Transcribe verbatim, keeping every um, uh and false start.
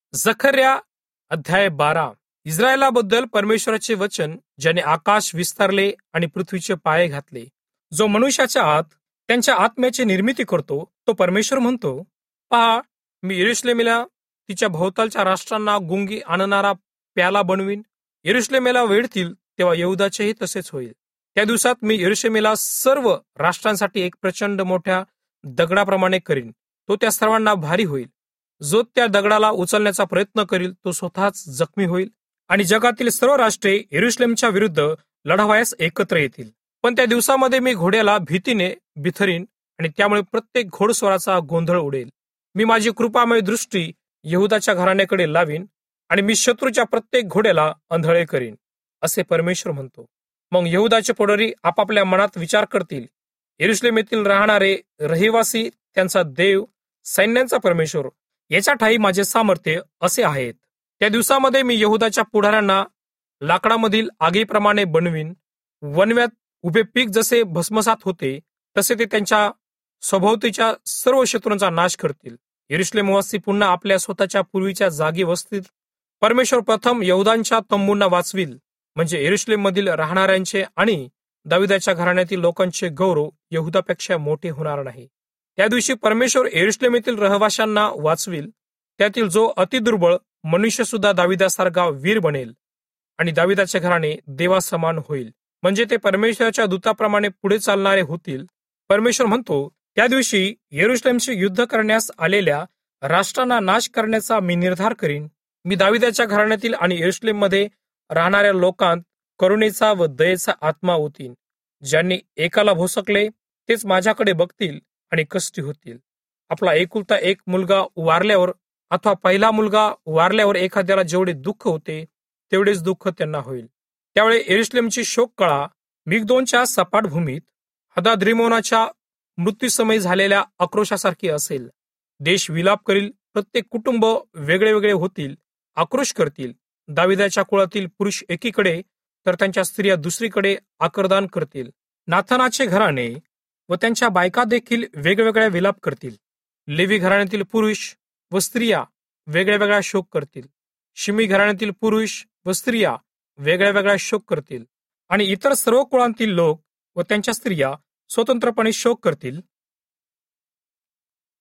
जखर्या अध्याय बारा. इस्रायलाबद्दल परमेश्वराचे वचन, ज्याने आकाश विस्तारले आणि पृथ्वीचे पाये घातले. जो मनुष्याच्या आत त्यांच्या आत्म्याची निर्मिती करतो, तो परमेश्वर म्हणतो, पहा, मी यरूशलेमेला तिच्या भोवतालच्या राष्ट्रांना गुंगी आणणारा प्याला बनवीन. यरूशलेमेला वेढतील तेव्हा यहूदाचेही तसेच होईल. त्या दिवसात मी यरूशलेमेला सर्व राष्ट्रांसाठी एक प्रचंड मोठ्या दगडाप्रमाणे करीन. तो त्या सर्वांना भारी होईल. जो त्या दगडाला उचलण्याचा प्रयत्न करील तो स्वतःच जखमी होईल. आणि जगातील सर्व राष्ट्रे यरूशलेमच्या विरुद्ध लढावयास एकत्र येतील. पण त्या दिवसामध्ये मी घोड्याला भीतीने बिथरीन आणि त्यामुळे प्रत्येक घोडस्वाराचा गोंधळ उडेल. मी माझी कृपामय दृष्टी यहूदाच्या घराण्याकडे लावीन आणि मी शत्रूच्या प्रत्येक घोड्याला आंधळे करीन, असे परमेश्वर म्हणतो. मग यहूदाचे पुढारी आपापल्या मनात विचार करतील, यरूशलेमेतील राहणारे रहिवासी त्यांचा देव, सैन्यांचा परमेश्वर, याच्या ठाई माझे सामर्थ्य असे आहेत. त्या दिवसामध्ये मी यहूदाच्या पुढाऱ्यांना लाकडामधील आगीप्रमाणे बनवीन. वनव्यात उभे पीक जसे भस्मसात होते, तसे ते त्यांच्या सभोवतीच्या सर्व शत्रूंचा नाश करतील. यरूशलेमवासी पुन्हा आपल्या स्वतःच्या पूर्वीच्या जागी वसतील. परमेश्वर प्रथम यहूदांच्या तंबूंना वाचविल, म्हणजे यरूशलेम मधील राहणाऱ्यांचे आणि दाविदाच्या घराण्यातील लोकांचे गौरव यहूदापेक्षा मोठे होणार नाही. त्या दिवशी परमेश्वर यरूशलेमेतील रहिवाशांना वाचविल. त्यातील जो अतिदुर्बळ मनुष्य सुद्धा दाविदासारखा वीर बनेल आणि दाविदाचे घराणे देवासमान होईल, म्हणजे ते परमेश्वराच्या दूताप्रमाणे पुढे चालणारे होतील. परमेश्वर म्हणतो, त्या दिवशी यरूशलेमशी युद्ध करण्यास आलेल्या राष्ट्रांना नाश करण्याचा मी निर्धार करीन. मी दाविदाच्या घराण्यातील आणि यरूशलेममध्ये राहणाऱ्या लोकांत करुणेचा व दयेचा आत्मा ओतीन. ज्यांनी एकाला भोसकले तेच माझ्याकडे बघतील आणि कष्टी होतील. आपला एकुलता एक मुलगा वारल्यावर अथवा पहिला मुलगा वारल्यावर एखाद्याला जेवढे दुःख होते तेवढेच दुःख त्यांना होईल. त्यावेळी यरूशलेमची शोककळा मिग्दोनच्या सपाट भूमीत हदाद्रिमोनाच्या मृत्यूसमयी झालेल्या आक्रोशासारखी असेल. देश विलाप करील, प्रत्येक कुटुंब वेगळे वेगळे होतील, आक्रोश करतील. दाविदाच्या कुळातील पुरुष एकीकडे तर त्यांच्या स्त्रिया दुसरीकडे आक्रदान करतील. नाथानाचे घराणे व त्यांच्या बायका देखील वेगवेगळ्या विलाप करतील. लेवी घराण्यातील पुरुष व स्त्रिया वेगळ्या वेगळ्या शोक करतील. शिमी घराण्यातील पुरुष व स्त्रिया वेगळ्या वेगळ्या शोक करतील. आणि इतर सर्व कुळांतील लोक व त्यांच्या स्त्रिया स्वतंत्रपणे शोक करतील.